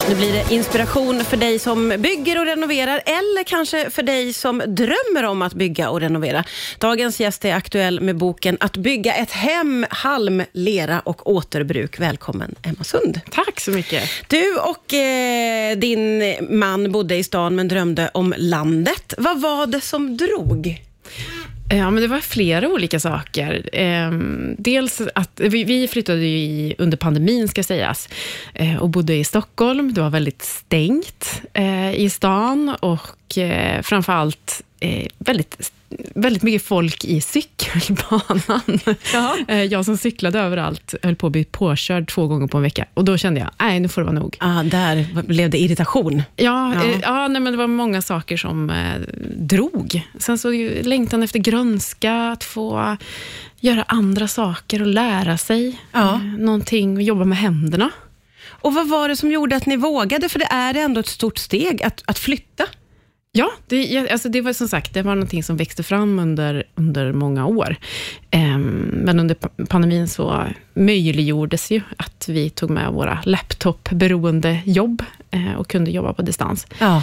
Nu blir det inspiration för dig som bygger och renoverar eller kanske för dig som drömmer om att bygga och renovera. Dagens gäst är aktuell med boken Att bygga ett hem, halm, lera och återbruk. Välkommen Emma Sund. Tack så mycket. Du och din man bodde i stan men drömde om landet. Vad var det som drog? Ja, men det var flera olika saker. Dels att vi flyttade ju under pandemin ska sägas och bodde i Stockholm. Det var väldigt stängt i stan och framförallt väldigt mycket folk i cykelbanan. Jag som cyklade överallt höll på att bli påkörd 2 gånger på en vecka. Och då kände jag, nej nu får det vara nog. Där blev det irritation. Nej, men det var många saker som drog. Sen så längtan efter grönska, att få göra andra saker och lära sig någonting och jobba med händerna. Och vad var det som gjorde att ni vågade? För det är ändå ett stort steg att flytta. Ja, det var som sagt, det var någonting som växte fram under många år. Men under pandemin så möjliggjordes ju att vi tog med våra laptop-beroende jobb och kunde jobba på distans. Ja.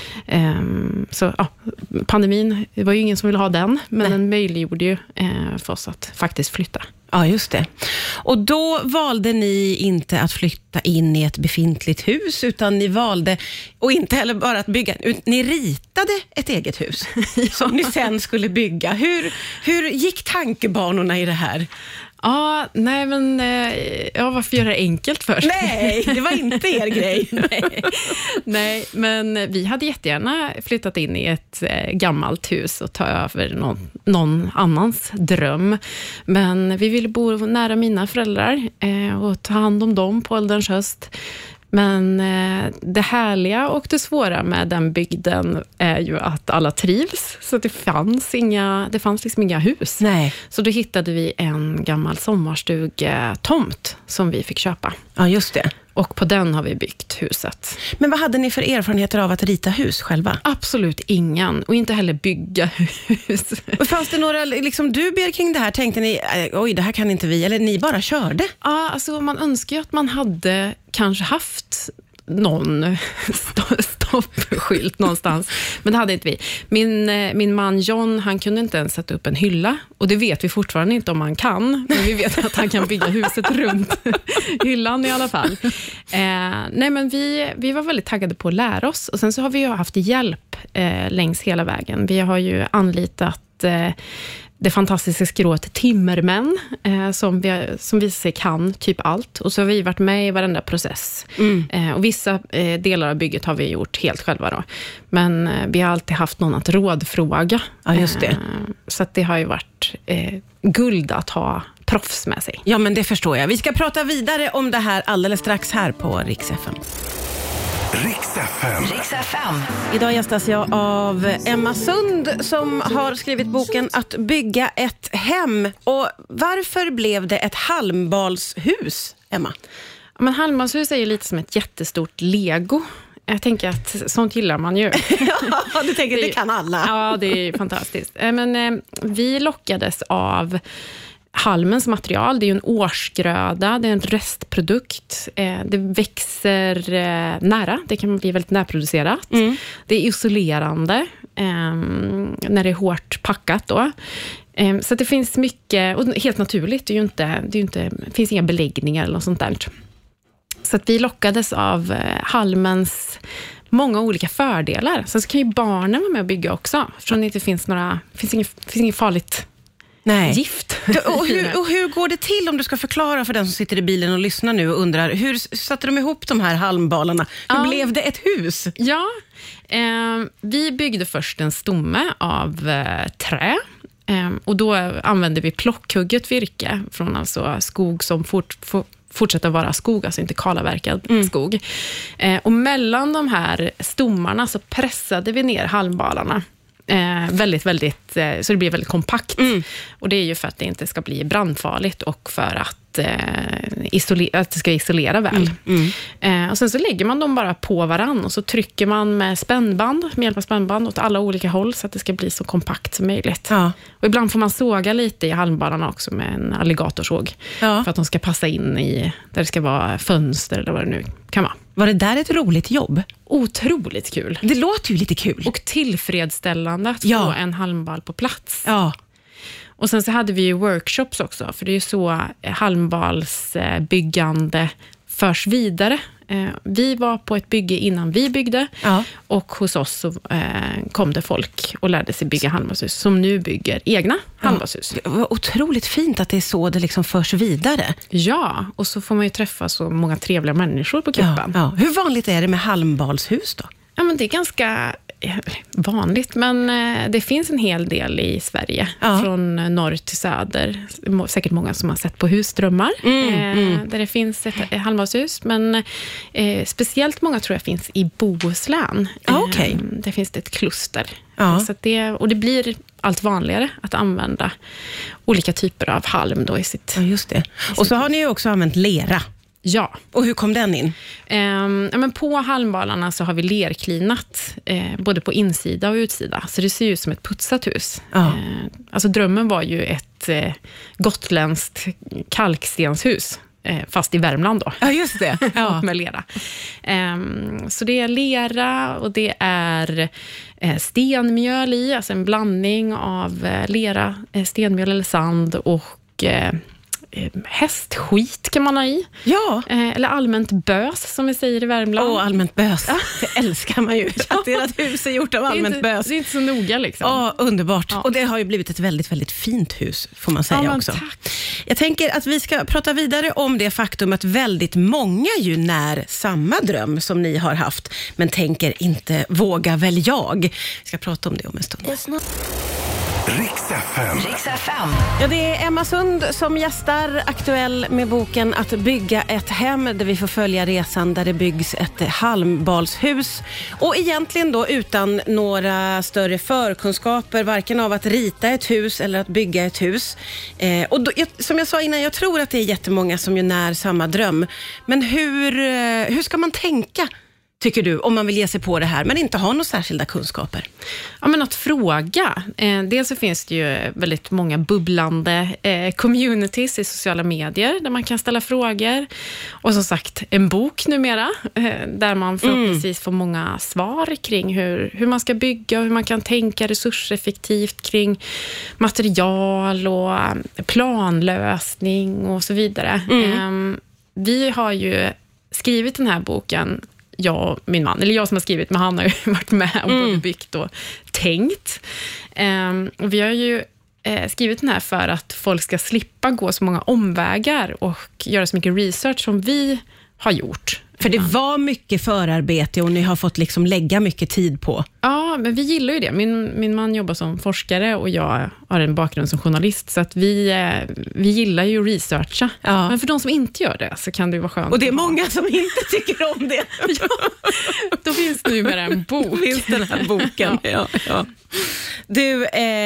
Pandemin, det var ju ingen som ville ha den, men den möjliggjorde ju för oss att faktiskt flytta. Ja, just det. Och då valde ni inte att flytta in i ett befintligt hus, utan ni valde, och inte heller bara att bygga, ni ritade ett eget hus som ni sen skulle bygga. Hur gick tankebanorna i det här? Varför göra det enkelt för sig? Nej, det var inte er grej. Nej, men vi hade jättegärna flyttat in i ett gammalt hus och ta över någon annans dröm. Men vi ville bo nära mina föräldrar och ta hand om dem på ålderns höst. Men det härliga och det svåra med den bygden är ju att alla trivs. Så det fanns liksom inga hus. Nej. Så då hittade vi en gammal sommarstugetomt som vi fick köpa. Ja, just det. Och på den har vi byggt huset. Men vad hade ni för erfarenheter av att rita hus själva? Absolut ingen. Och inte heller bygga hus. Och fanns det några, liksom du ber kring det här, tänkte ni, oj det här kan inte vi, eller ni bara körde? Ja, alltså man önskar ju att man hade kanske haft någon stoppskylt någonstans. Men det hade inte vi. Min man John, han kunde inte ens sätta upp en hylla. Och det vet vi fortfarande inte om han kan. Men vi vet att han kan bygga huset runt hyllan i alla fall. Nej, men vi var väldigt taggade på att lära oss. Och sen så har vi ju haft hjälp längs hela vägen. Vi har ju anlitat det fantastiska skrået timmermän som visar sig kan typ allt. Och så har vi varit med i varenda process. Och vissa delar av bygget har vi gjort helt själva då. Men vi har alltid haft någon att rådfråga. Ja, just det. Så att det har ju varit guld att ha proffs med sig. Ja, men det förstår jag. Vi ska prata vidare om det här alldeles strax här på Rix FM. Rix FM. Idag gästas jag av Emma Sund som har skrivit boken Att bygga ett hem. Och varför blev det ett halmbalshus, Emma? Men halmbalshus är ju lite som ett jättestort Lego. Jag tänker att sånt gillar man ju. Ja, du tänker det kan alla. Ja, det är fantastiskt. Men vi lockades av halmens material. Det är ju en årsgröda, det är en restprodukt. Det växer nära, det kan bli väldigt närproducerat. Det är isolerande när det är hårt packat då. Så att det finns mycket, och helt naturligt, det finns inga beläggningar eller något sånt där. Så att vi lockades av halmens många olika fördelar. Sen så kan ju barnen vara med och bygga också. För det inte finns inget farligt gift. Och hur går det till, om du ska förklara för den som sitter i bilen och lyssnar nu och undrar, hur satte de ihop de här halmbalarna? Hur blev det ett hus? Ja, vi byggde först en stomme av trä. Och då använde vi plockhugget virke från alltså skog som fortsätter vara skog, alltså inte kalavverkad skog. Och mellan de här stommarna så pressade vi ner halmbalarna. Väldigt, väldigt, så det blir väldigt kompakt. Och det är ju för att det inte ska bli brandfarligt och för att att det ska isolera väl. Och sen så lägger man dem bara på varann och så trycker man med hjälp av spännband åt alla olika håll så att det ska bli så kompakt som möjligt. Ja. Och ibland får man såga lite i halmbalarna också med en alligatorsåg för att de ska passa in i där det ska vara fönster eller vad det nu kan vara. Var det där ett roligt jobb? Otroligt kul. Det låter ju lite kul. Och tillfredsställande att få en halmbal på plats. Ja. Och sen så hade vi ju workshops också, för det är ju så halmbalsbyggande förs vidare. Vi var på ett bygge innan vi byggde och hos oss så kom det folk och lärde sig bygga halmbalshus som nu bygger egna halmbalshus. Det var otroligt fint att det är så det liksom förs vidare. Ja, och så får man ju träffa så många trevliga människor på kuppen. Ja. Hur vanligt är det med halmbalshus då? Ja, men det är ganska vanligt, men det finns en hel del i Sverige. Från norr till söder. Säkert många som har sett på Husdrömmar. Där det finns ett halmbalshus. Men speciellt många tror jag finns i Bohuslän. Där finns det ett kluster. Så att och det blir allt vanligare att använda olika typer av halm då i sitt... Ja, just det. Och så har ni ju också använt lera. Ja. Och hur kom den in? Men på halmbalarna så har vi lerklinat både på insida och utsida. Så det ser ut som ett putsat hus. Alltså drömmen var ju ett gotländskt kalkstenshus. Fast i Värmland då. Ja, just det. Med lera. Så det är lera och det är stenmjöl i. Alltså en blandning av lera, stenmjöl eller sand och... hästskit kan man ha i. Ja. Eller allmänt bös som vi säger i Värmland. Allmänt bös. Det älskar man ju. Att ert hus är gjort av allmänt bös. Det är inte så noga liksom. Underbart. Och det har ju blivit ett väldigt, väldigt fint hus får man säga också. Tack. Jag tänker att vi ska prata vidare om det faktum att väldigt många ju när samma dröm som ni har haft, men tänker inte våga väl jag. Vi ska prata om det om en stund. Riks FM. Ja, det är Emma Sund som gästar, aktuell med boken Att bygga ett hem, där vi får följa resan där det byggs ett halmbalshus. Och egentligen då utan några större förkunskaper, varken av att rita ett hus eller att bygga ett hus. Och då, som jag sa innan, jag tror att det är jättemånga som ju när samma dröm. Men hur ska man tänka, tycker du, om man vill ge sig på det här men inte ha några särskilda kunskaper? Ja, men att fråga. Dels så finns det ju väldigt många bubblande communities i sociala medier där man kan ställa frågor. Och som sagt, en bok numera där man förhoppningsvis får många svar kring hur man ska bygga och hur man kan tänka resurseffektivt kring material och planlösning och så vidare. Vi har ju skrivit den här boken, jag och min man, eller jag som har skrivit, men han har ju varit med och både byggt och tänkt. Och vi har ju skrivit den här för att folk ska slippa gå så många omvägar och göra så mycket research som vi har gjort. För det var mycket förarbete och ni har fått liksom lägga mycket tid på. Ja, men vi gillar ju det. Min man jobbar som forskare och jag har en bakgrund som journalist. Så att vi gillar ju att researcha. Ja. Men för de som inte gör det så kan det ju vara skönt. Och det är många som inte tycker om det. Då finns det numera en bok. Då finns den här boken. Ja. Du,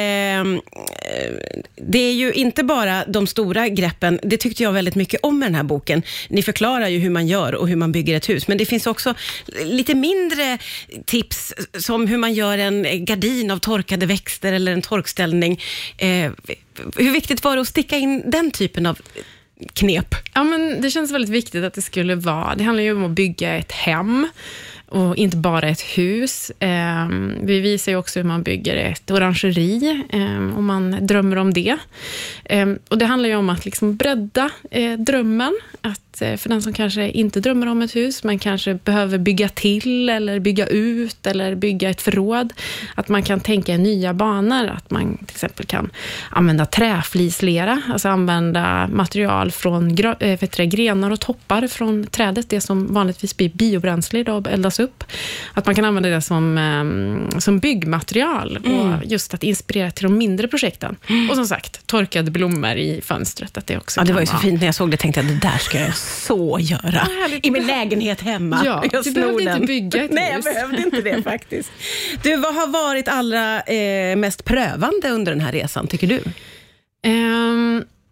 det är ju inte bara de stora greppen. Det tyckte jag väldigt mycket om med den här boken. Ni förklarar ju hur man gör och hur man bygger ett hus. Men det finns också lite mindre tips som hur man gör en gardin av torkade växter eller en torkställning. Hur viktigt var det att sticka in den typen av knep? Ja, men det känns väldigt viktigt att det skulle vara. Det handlar ju om att bygga ett hem och inte bara ett hus. Vi visar ju också hur man bygger ett orangeri om man drömmer om det. Och det handlar ju om att liksom bredda drömmen. Att för den som kanske inte drömmer om ett hus men kanske behöver bygga till eller bygga ut eller bygga ett förråd. Att man kan tänka i nya banor. Att man till exempel kan använda träflislera. Alltså använda material från grenar och toppar från trädet. Det som vanligtvis blir biobränsle idag och eldas upp. Att man kan använda det som byggmaterial och just att inspirera till de mindre projekten. Och som sagt, torkade blommor i fönstret. Att det också det var ju så fint när jag såg det, tänkte jag, det där ska jag så göra. I min lägenhet hemma. Ja, du behövde inte bygga ett hus. Nej, jag behövde inte det faktiskt. Du, vad har varit allra mest prövande under den här resan, tycker du?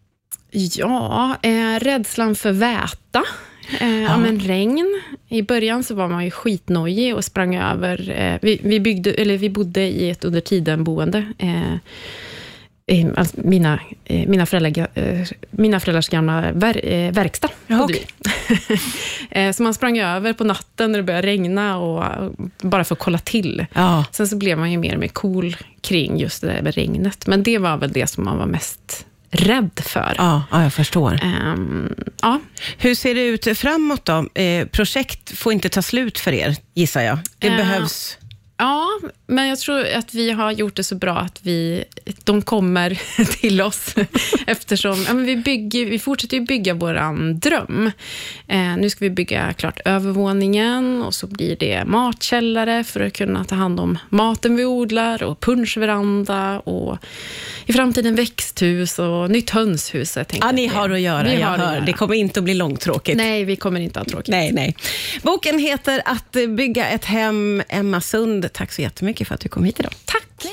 Ja, rädslan för väta. Men regn. I början så var man ju skitnojig och sprang över. Vi bodde i ett under tiden boende. Alltså mina föräldrars gamla verkstad. Okay. Så man sprang över på natten när det började regna och bara för att kolla till. Ja. Sen så blev man ju mer och mer cool kring just det där med regnet. Men det var väl det som man var mest rädd för. Ja, jag förstår. Ja. Hur ser det ut framåt då? Projekt får inte ta slut för er, gissar jag. Det behövs... Ja, men jag tror att vi har gjort det så bra att de kommer till oss eftersom vi fortsätter ju bygga våran dröm. Nu ska vi bygga klart övervåningen och så blir det matkällare för att kunna ta hand om maten vi odlar och punschveranda och i framtiden växthus och nytt hönshus. Ni har att göra, jag hör. Det kommer inte att bli långtråkigt. Nej, vi kommer inte att ha tråkigt. Nej. Boken heter Att bygga ett hem, Emma Sund. Tack så jättemycket för att du kom hit idag. Tack!